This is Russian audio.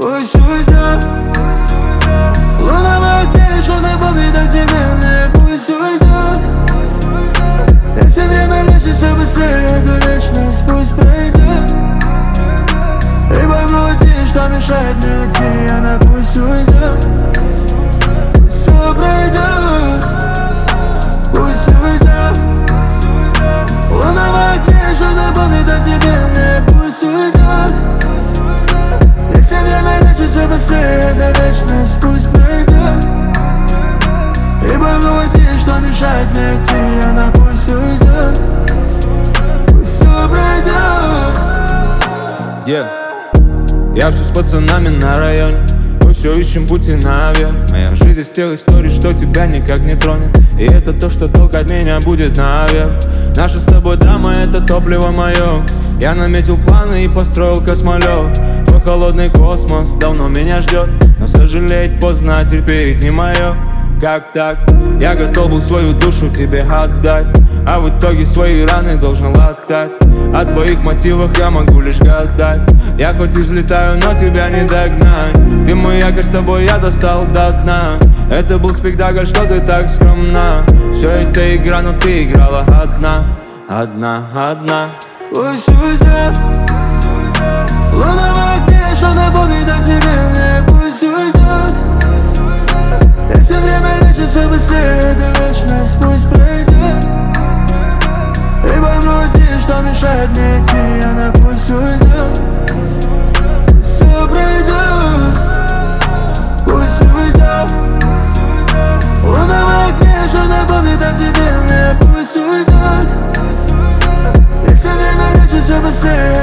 Пусть уйдет. Луна в окне, что напомнит о тебе мне. Пусть уйдет. Если время лечит все быстрее, эта вечность пусть пройдет. Ибо в груди, что мешает мне идти, она пусть уйдет. Пусть все пройдет. Пусть уйдет. Луна в окне, что напомнит о тебе мне. Пусть уйдет. Если время лечит все быстрее, эта вечность пусть пройдет. Ибо в груди, что мешает мне идти, она пусть уйдет. Пусть все пройдет. Я все с пацанами на районе, мы все ищем пути наверх. Моя жизнь из тех историй, что тебя никак не тронет. И это то, что толкать меня будет наверх. Наша с тобой драма, это топливо мое. Я наметил планы и построил космолет. Твой холодный космос давно меня ждет, но сожалеть поздно, терпеть не мое. Как так? Я готов был свою душу тебе отдать, а в итоге свои раны должен латать. О твоих мотивах я могу лишь гадать. Я хоть и взлетаю, но тебя не догнать. Ты мой якорь, с тобой я достал до дна. Это был спектакль, что ты так скромна. Все это игра, но ты играла одна. Одна. Пусть уйдет. Луна в окне, что напомнит о тебе мне. Пусть уйдет. Если время лечит все быстрее, эта вечность пусть пройдет. Ибо в груди, что мешает мне идти, она пусть уйдет. Пусть все пройдет. Пусть уйдет. Луна в окне, что напомнит о тебе мне. Пусть уйдет. Если время лечит все быстрее,